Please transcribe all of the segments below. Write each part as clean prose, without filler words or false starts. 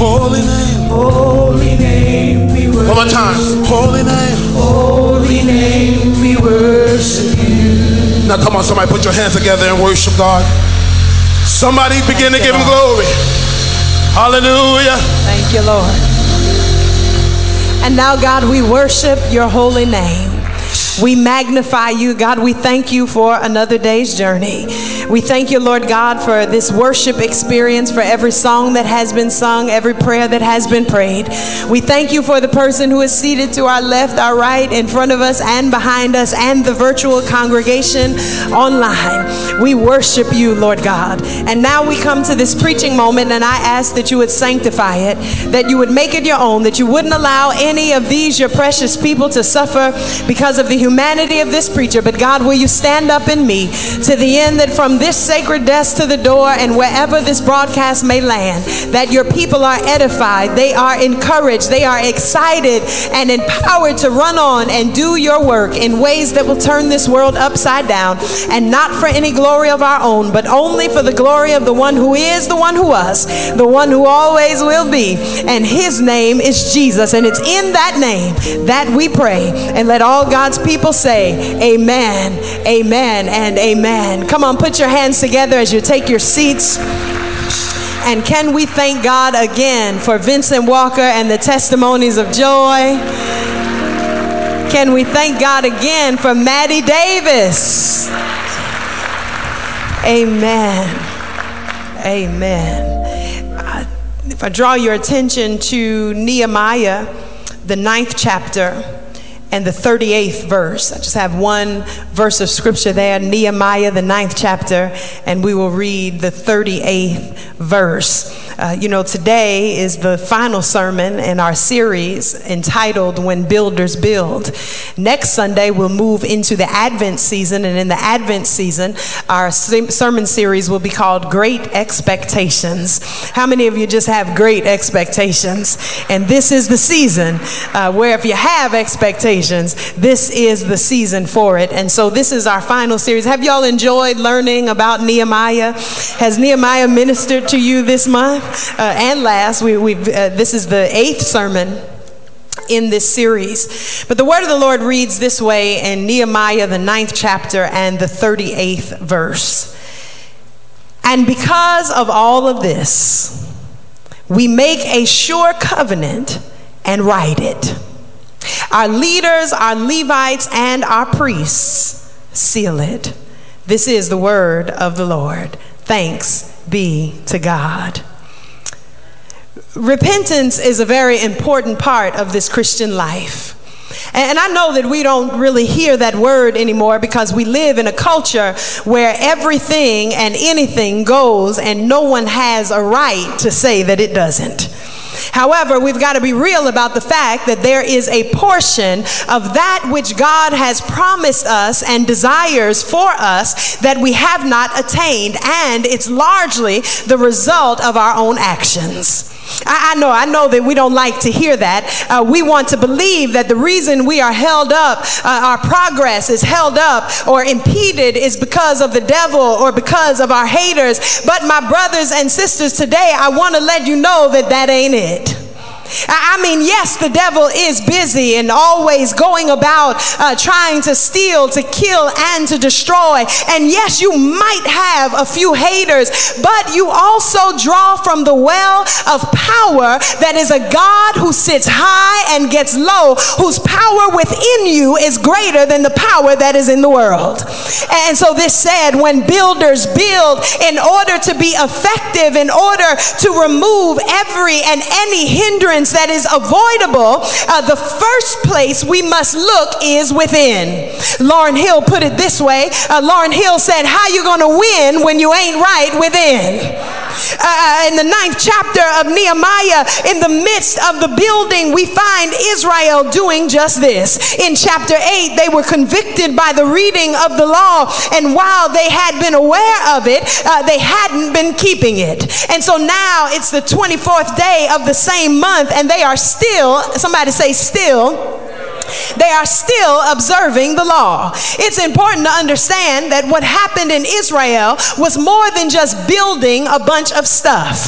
Holy name. Holy name we worship. One more time. Holy name. Holy name we worship you. Now come on, somebody put your hands together and worship God. Somebody begin to give him glory. Hallelujah. Thank you, Lord. And now, God, we worship your holy name. We magnify you, God. We thank you for another day's journey. We thank you, Lord God, for this worship experience, for every song that has been sung, every prayer that has been prayed. We thank you for the person who is seated to our left, our right, in front of us and behind us, and the virtual congregation online. We worship you, Lord God. And now we come to this preaching moment, and I ask that you would sanctify it, that you would make it your own, that you wouldn't allow any of these, your precious people, to suffer because of the humanity of this preacher. But God, will you stand up in me to the end, that from this sacred desk to the door and wherever this broadcast may land, that your people are edified, they are encouraged, they are excited and empowered to run on and do your work in ways that will turn this world upside down, and not for any glory of our own, but only for the glory of the one who is, the one who was, the one who always will be, and his name is Jesus. And it's in that name that we pray, and let all God's people say amen, amen, and amen. Come on, put your hands together as you take your seats. And can we thank God again for Vincent Walker and the testimonies of joy? Can we thank God again for Maddie Davis? Amen. Amen. If I draw your attention to Nehemiah, the 9th chapter, and the 38th verse. I just have one verse of scripture there, Nehemiah, the 9th chapter, and we will read the 38th verse. Today is the final sermon in our series entitled When Builders Build. Next Sunday, we'll move into the Advent season, and in the Advent season, our sermon series will be called Great Expectations. How many of you just have great expectations? And this is the season where if you have expectations, this is the season for it. And so this is our final series. Have y'all enjoyed learning about Nehemiah? Has Nehemiah ministered to you this month and last? This is the 8th sermon in this series. But the word of the Lord reads this way in Nehemiah, the 9th chapter and the 38th verse. And because of all of this, we make a sure covenant and write it. Our leaders, our Levites, and our priests seal it. This is the word of the Lord. Thanks be to God. Repentance is a very important part of this Christian life. And I know that we don't really hear that word anymore because we live in a culture where everything and anything goes and no one has a right to say that it doesn't. However, we've got to be real about the fact that there is a portion of that which God has promised us and desires for us that we have not attained, and it's largely the result of our own actions. I know that we don't like to hear that. We want to believe that the reason we are held up, our progress is held up or impeded, is because of the devil or because of our haters. But my brothers and sisters, today I want to let you know that that ain't it. I mean, yes, the devil is busy and always going about trying to steal, to kill, and to destroy. And yes, you might have a few haters, but you also draw from the well of power that is a God who sits high and gets low, whose power within you is greater than the power that is in the world. And so this said, when builders build, in order to be effective, in order to remove every and any hindrance that is avoidable, the first place we must look is within. Lauryn Hill put it this way. Lauryn Hill said, how you going to win when you ain't right within? In the 9th chapter of Nehemiah, in the midst of the building, we find Israel doing just this. In chapter 8, they were convicted by the reading of the law, and while they had been aware of it, they hadn't been keeping it. And so now it's the 24th day of the same month, and they are still, somebody say still, they are still observing the law. It's important to understand that what happened in Israel was more than just building a bunch of stuff.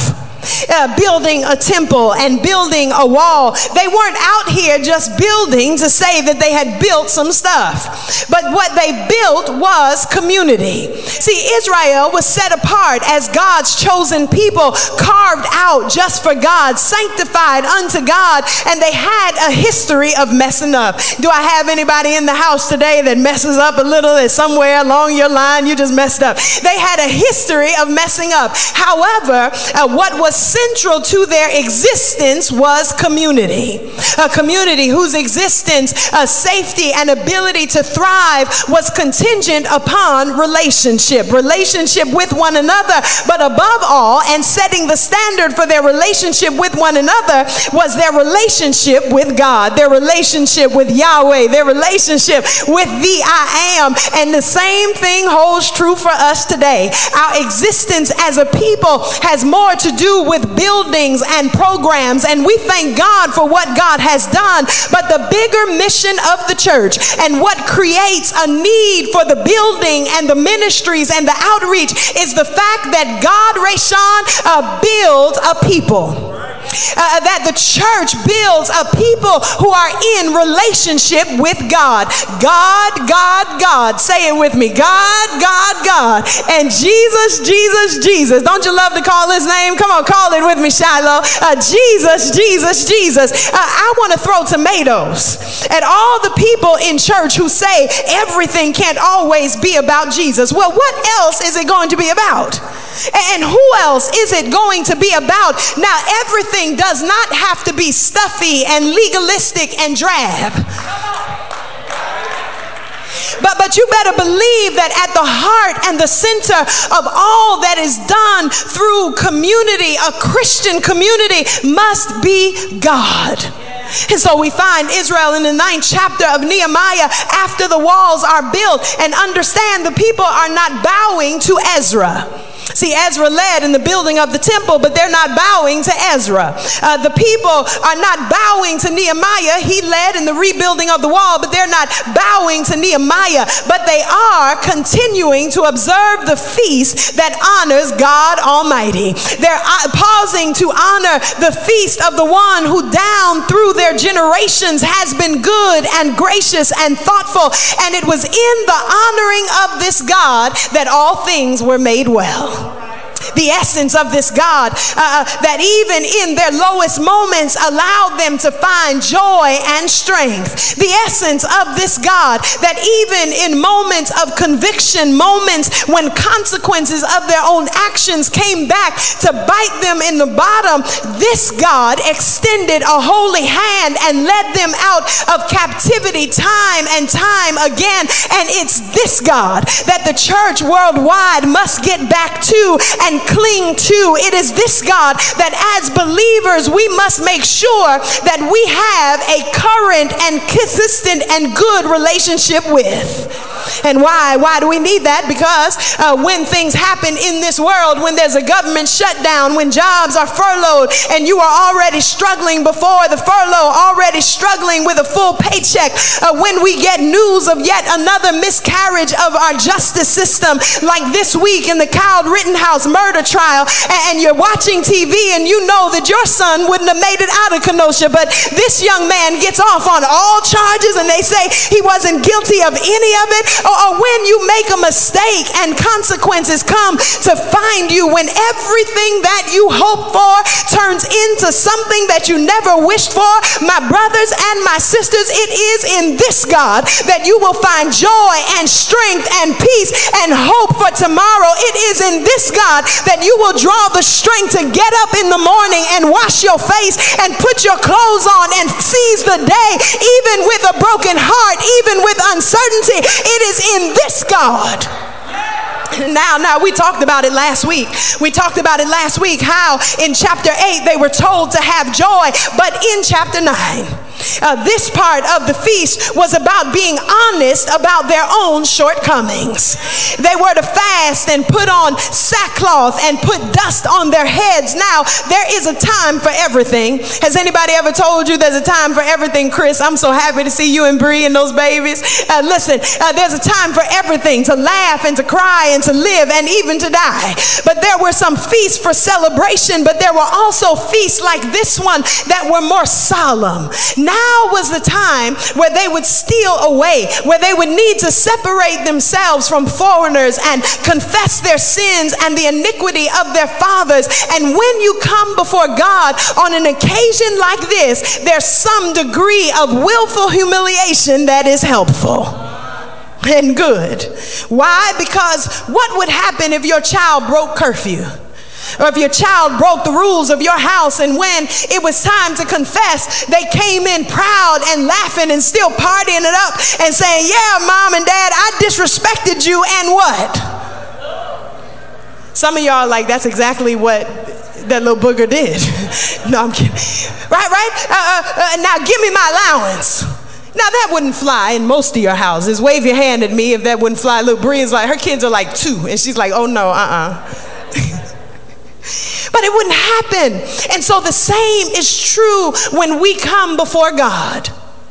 building a temple and building a wall. They weren't out here just building to say that they had built some stuff, but what they built was community. See, Israel was set apart as God's chosen people, carved out just for God, sanctified unto God, and they had a history of messing up. Do I have anybody in the house today that messes up a little, that somewhere along your line you just messed up? They had a history of messing up. However, what was central to their existence was community. A community whose existence, safety, and ability to thrive was contingent upon relationship with one another. But above all, and setting the standard for their relationship with one another, was their relationship with God, their relationship with Yahweh, their relationship with the I Am. And the same thing holds true for us today. Our existence as a people has more to do with buildings and programs, and we thank God for what God has done. But the bigger mission of the church, and what creates a need for the building and the ministries and the outreach, is the fact that God, Rayshawn, builds a people. That the church builds a people who are in relationship with God. God. Say it with me. God. And Jesus. Don't you love to call his name? Come on, call it with me, Shiloh. Jesus. I want to throw tomatoes at all the people in church who say everything can't always be about Jesus. Well, what else is it going to be about? And who else is it going to be about? Now, everything does not have to be stuffy and legalistic and drab. But you better believe that at the heart and the center of all that is done through community, a Christian community, must be God. And so we find Israel in the 9th chapter of Nehemiah after the walls are built, and understand the people are not bowing to Ezra. See, Ezra led in the building of the temple, but they're not bowing to Ezra. The people are not bowing to Nehemiah. He led in the rebuilding of the wall, but they're not bowing to Nehemiah. But they are continuing to observe the feast that honors God Almighty. They're pausing to honor the feast of the one who down through their generations has been good and gracious and thoughtful. And it was in the honoring of this God that all things were made well. The essence of this God that even in their lowest moments allowed them to find joy and strength. The essence of this God that even in moments of conviction, moments when consequences of their own actions came back to bite them in the bottom, this God extended a holy hand and led them out of captivity time and time again. And it's this God that the church worldwide must get back to and cling to. It is this God that as believers we must make sure that we have a current and consistent and good relationship with. And why do we need that? Because when things happen in this world, when there's a government shutdown, when jobs are furloughed, and you are already struggling before the furlough, already struggling with a full paycheck, when we get news of yet another miscarriage of our justice system, like this week in the Kyle Rittenhouse murder trial, and you're watching TV and you know that your son wouldn't have made it out of Kenosha, but this young man gets off on all charges and they say he wasn't guilty of any of it. Or when you make a mistake and consequences come to find you, when everything that you hope for turns into something that you never wished for, my brothers and my sisters, it is in this God that you will find joy and strength and peace and hope for tomorrow. It is in this God that you will draw the strength to get up in the morning and wash your face and put your clothes on and seize the day, even with a broken heart, even with uncertainty. It is in this God. Now, we talked about it last week. How in chapter 8 they were told to have joy, but in chapter 9, This part of the feast was about being honest about their own shortcomings. They were to fast and put on sackcloth and put dust on their heads. Now, there is a time for everything. Has anybody ever told you there's a time for everything, Chris? I'm so happy to see you and Bree and those babies. Listen, there's a time for everything, to laugh and to cry and to live and even to die. But there were some feasts for celebration, but there were also feasts like this one that were more solemn. Now was the time where they would steal away, where they would need to separate themselves from foreigners and confess their sins and the iniquity of their fathers. And when you come before God on an occasion like this, there's some degree of willful humiliation that is helpful and good. Why? Because what would happen if your child broke curfew? Or if your child broke the rules of your house, and when it was time to confess, they came in proud and laughing and still partying it up and saying, yeah, mom and dad, I disrespected you, and what? Some of y'all are like, that's exactly what that little booger did. No, I'm kidding. Right? Now give me my allowance. Now that wouldn't fly in most of your houses. Wave your hand at me if that wouldn't fly. Little Bree is like, her kids are like 2, and she's like, oh no, But it wouldn't happen. And so the same is true when we come before God.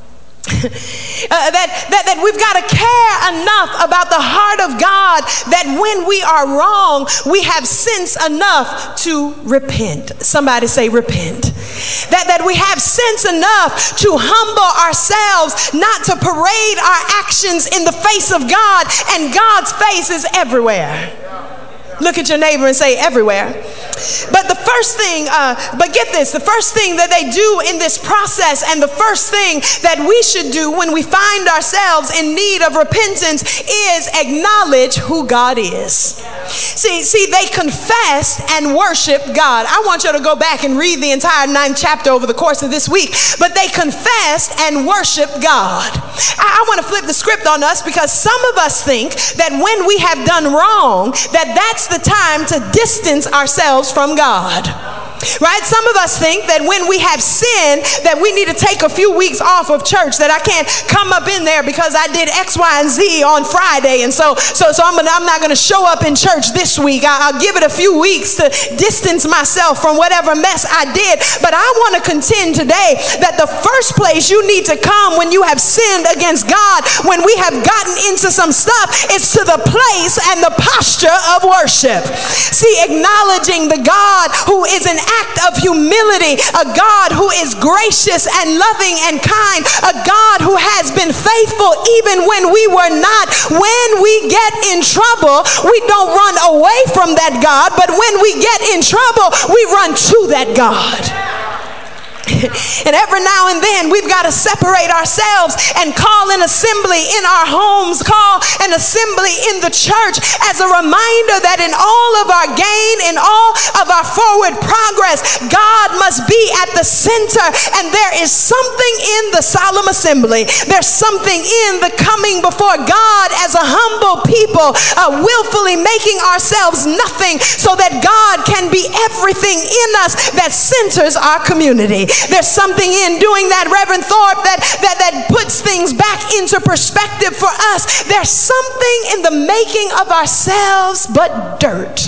That we've got to care enough about the heart of God that when we are wrong, we have sense enough to repent. Somebody say repent. That we have sense enough to humble ourselves, not to parade our actions in the face of God, and God's face is everywhere. Look at your neighbor and say everywhere. But the first thing, but get this, the first thing that they do in this process, and the first thing that we should do when we find ourselves in need of repentance, is acknowledge who God is. See, they confessed and worshiped God. I want you to go back and read the entire 9th chapter over the course of this week. But they confessed and worshiped God. I want to flip the script on us, because some of us think that when we have done wrong, that's the time to distance ourselves from God. Right? Some of us think that when we have sinned, that we need to take a few weeks off of church, that I can't come up in there because I did X, Y, and Z on Friday, and so I'm not going to show up in church this week. I'll give it a few weeks to distance myself from whatever mess I did. But I want to contend today that the first place you need to come when you have sinned against God, when we have gotten into some stuff, is to the place and the posture of worship. See, acknowledging the God who is an act of humility, a God who is gracious and loving and kind, a God who has been faithful even when we were not. When we get in trouble, we don't run away from that God, but when we get in trouble, we run to that God. And every now and then we've got to separate ourselves and call an assembly in our homes, call an assembly in the church, as a reminder that in all of our gain, in all of our forward progress, God must be at the center. And there is something in the solemn assembly, there's something in the coming before God as a humble people, willfully making ourselves nothing so that God can be everything in us that centers our community. There's something in doing that, Reverend Thorpe, that puts things back into perspective for us. There's something in the making of ourselves but dirt.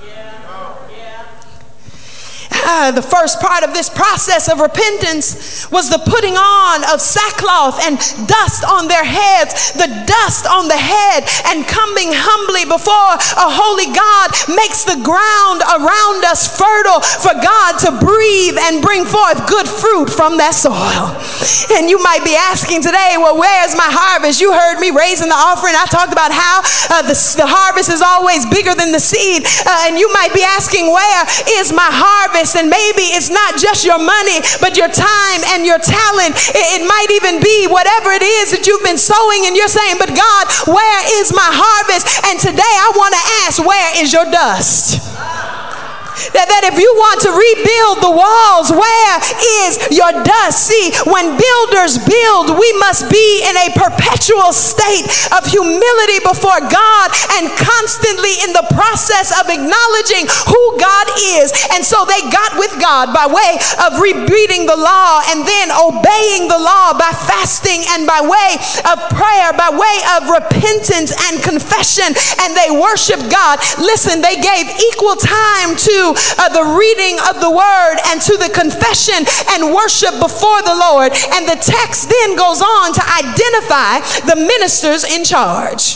The first part of this process of repentance was the putting on of sackcloth and dust on their heads. The dust on the head and coming humbly before a holy God makes the ground around us fertile for God to breathe and bring forth good fruit from that soil. And you might be asking today, well, where's my harvest? You heard me raising the offering. I talked about how the harvest is always bigger than the seed. And you might be asking, where is my harvest? And maybe it's not just your money, but your time and your talent. It might even be whatever it is that you've been sowing, and you're saying, but God, where is my harvest? And today I want to ask, where is your dust? That if you want to rebuild the walls, where is your dust? See, when builders build, we must be in a perpetual state of humility before God and constantly in the process of acknowledging who God is. And so they got with God by way of reading the law and then obeying the law by fasting and by way of prayer, by way of repentance and confession, and they worshiped God. Listen, they gave equal time to the reading of the word and to the confession and worship before the Lord. And the text then goes on to identify the ministers in charge.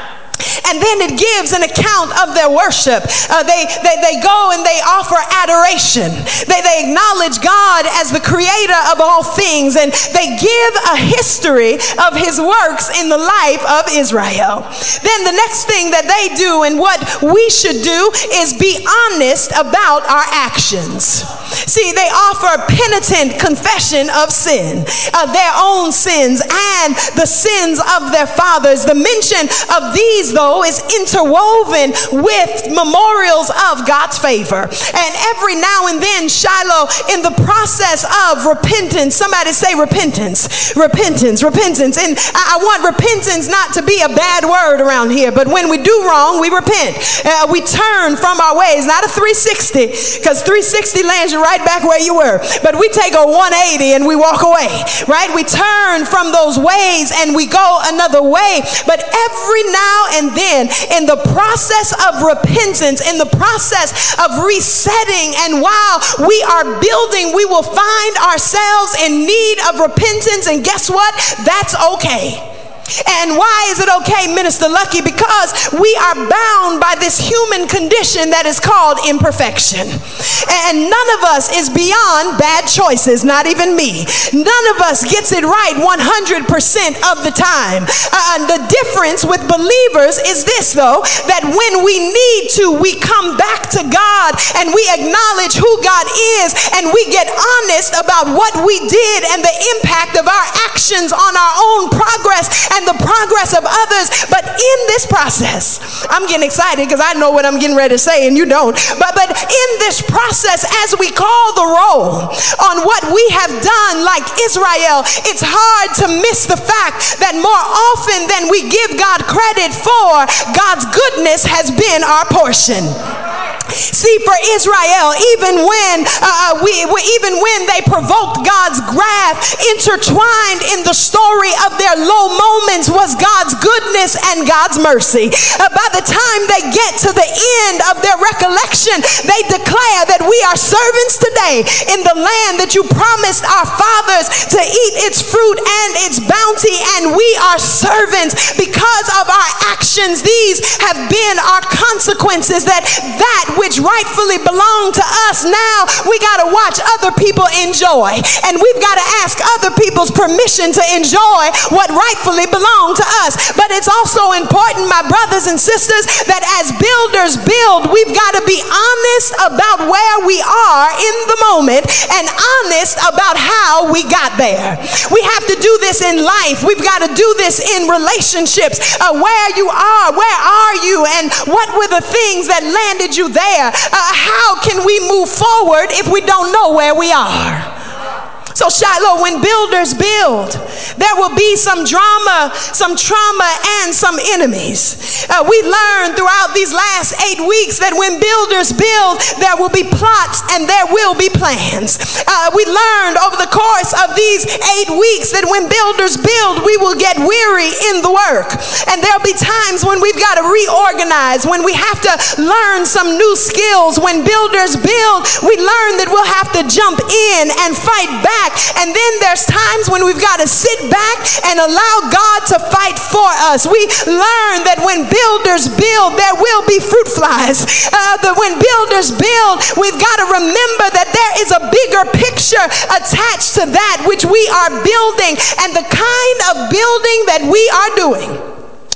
And then it gives an account of their worship. They go and they offer adoration. They acknowledge God as the creator of all things, and they give a history of his works in the life of Israel. Then the next thing that they do, and what we should do, is be honest about our actions. See, they offer penitent confession of sin, their own sins and the sins of their fathers. The mention of these, though, is interwoven with memorials of God's favor. And every now and then, Shiloh, in the process of repentance, somebody say repentance, repentance, repentance. And I want repentance not to be a bad word around here, but when we do wrong, we repent. We turn from our ways, not a 360, because 360 lands you right back where you were. But we take a 180 and we walk away, right? We turn from those ways and we go another way. But every now and then, in the process of repentance, in the process of resetting, and while we are building, we will find ourselves in need of repentance. And guess what? That's okay. And why is it okay, Minister Lucky? Because we are bound by this human condition that is called imperfection. And none of us is beyond bad choices, not even me. None of us gets it right 100% of the time. The difference with believers is this, though, that when we need to, we come back to God and we acknowledge who God is, and we get honest about what we did and the impact of our actions on our own progress and the progress of others. But in this process, I'm getting excited because I know what I'm getting ready to say and you don't. But in this process, as we call the roll on what we have done like Israel, it's hard to miss the fact that more often than we give God credit for, God's goodness has been our portion. See, for Israel, even when they provoked God's wrath, intertwined in the story of their low moments was God's goodness and God's mercy. By the time they get to the end of their recollection, they declare that we are servants today in the land that you promised our fathers to eat its fruit and its bounty, and we are servants because of our actions. These have been our consequences, that which rightfully belonged to us, now we got to watch other people enjoy, and we've got to ask other people's permission to enjoy what rightfully belonged to us. But it's also important, my brothers and sisters, that as builders build, we've got to be honest about where we are in the moment and honest about how we got there. We have to do this in life. We've got to do this in relationships. Where you are, where are you, and what were the things that landed you there? How can we move forward if we don't know where we are? So Shiloh, when builders build, there will be some drama, some trauma, and some enemies. We learned throughout these last 8 weeks that when builders build, there will be plots and there will be plans. We learned over the course of these 8 weeks that when builders build, we will get weary in the work. And there'll be times when we've got to reorganize, when we have to learn some new skills. When builders build, we learn that we'll have to jump in and fight back. And then there's times when we've got to sit back and allow God to fight for us. We learn that when builders build, there will be fruit flies. That when builders build, we've got to remember that there is a bigger picture attached to that which we are building, and the kind of building that we are doing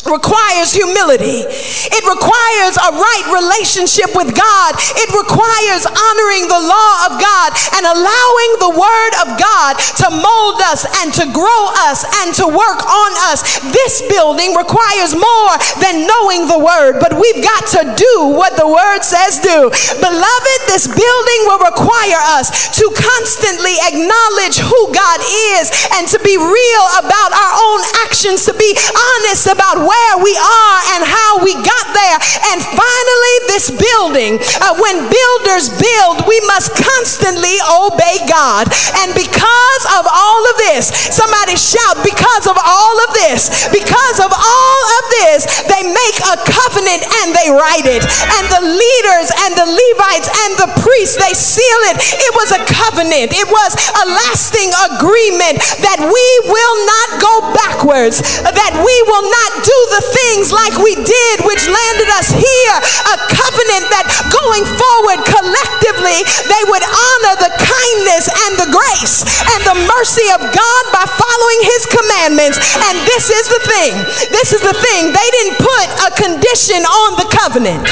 requires humility. It requires a right relationship with God. It requires honoring the law of God and allowing the word of God to mold us and to grow us and to work on us. This building requires more than knowing the word, but we've got to do what the word says do. Beloved, this building will require us to constantly acknowledge who God is and to be real about our own actions, to be honest about where we are and how we got there. And finally, this building, when builders build, we must constantly obey God. And because of all of this, somebody shout, because of all of this, because of all of this, they make a covenant and they write it. And the leaders and the Levites and the priests, they seal it. It was a covenant. It was a lasting agreement that we will not go backwards, that we will not do the things like we did, which landed us here. A covenant that going forward collectively, they would honor the kindness and the grace and the mercy of God by following his commandments. And this is the thing. This is the thing. They didn't put a condition on the covenant.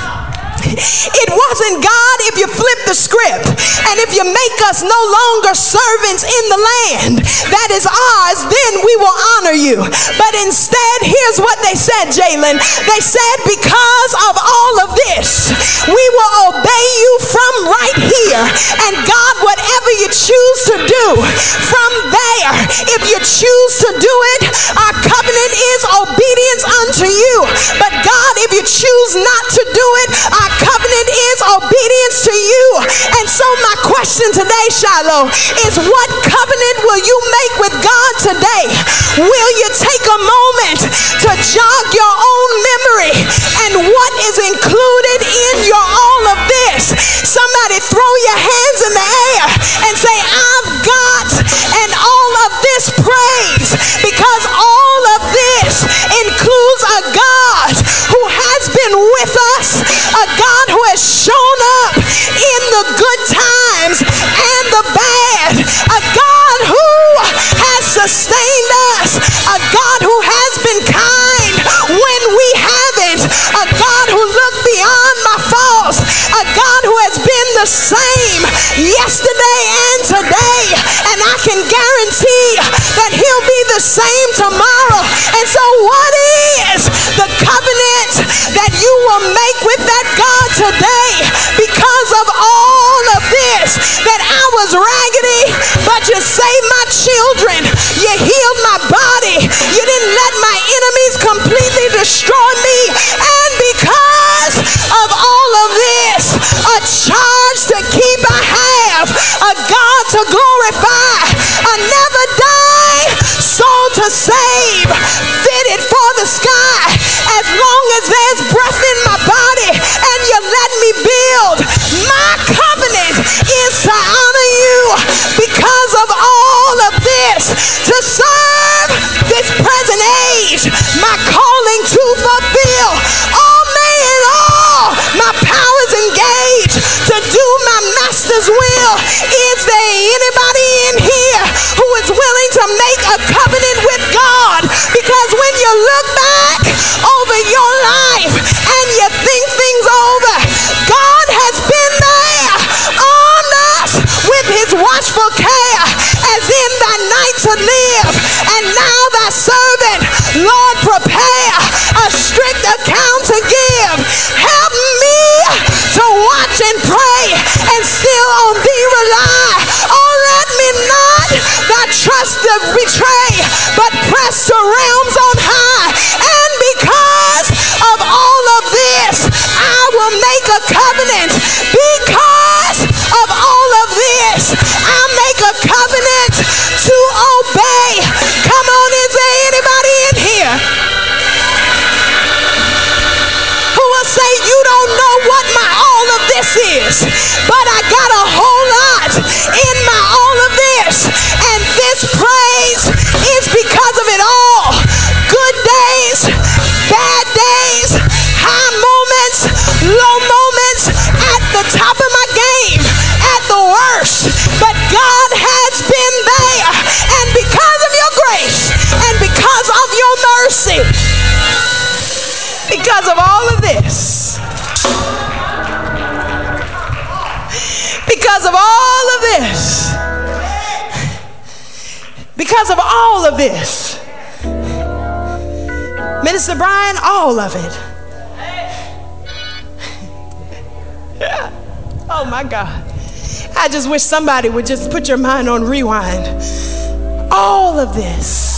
It wasn't, God, if you flip the script and if you make us no longer servants in the land that is ours, then we will honor you. But instead, here's what they said, Jalen. They said, because of all of this, we will obey you from right here. And God, whatever you choose to do from there, if you choose to do it, our covenant is obedience unto you. But God, if you choose not to do it, our covenant is obedience to you. And so my question today, Shiloh, is what covenant will you make with God today? Will you take a moment to jog your own memory and what is included in your all of this? Somebody throw your hands in the air and say, I've got and all of this praise, because all of this includes a God who has been with us, a God who has shown up in the good times and the bad, a God who has sustained us, a God who has been kind when we haven't, a God who looked beyond my faults, a God who has been the same yesterday and today, and I can guarantee that he'll be the same tomorrow. And so what is the covenant that you will make with that God today? Because of all of this, that I was raggedy, but you saved my children, you healed my body, you didn't let my enemies completely destroy me, and because of all of this, a charge to keep I have, a God to glorify, a never die soul to save, fitted for the sky, as long as there's breath in my body and you let me build. My covenant is to honor you because of all of this, to serve this present age, my calling to fulfill. All may and all my powers engaged to do my master's will. Is there anybody in here who is willing to make a covenant with God? Because when you look back over your life and you think things over, God has been there on us with his watchful care, as in thy night to live, and now thy servant, Lord, prepare a strict account to give. Help me to watch and pray and still on thee rely. Oh, let me not thy trust to betray, but press to realms on high. And because of all of this, I will make a covenant. Because of all of this, I make Because of all of this, Minister Brian, all of it. Oh my God. I just wish somebody would just put your mind on rewind. All of this.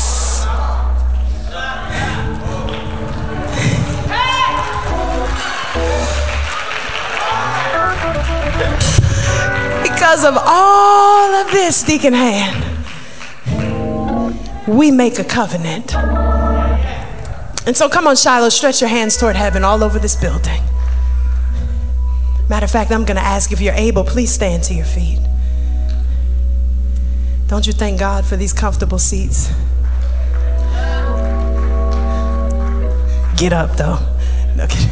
Because of all of this, Deacon Han, we make a covenant. And so come on, Shiloh, stretch your hands toward heaven all over this building. Matter of fact, I'm going to ask if you're able, please stand to your feet. Don't you thank God for these comfortable seats? Get up, though. Okay.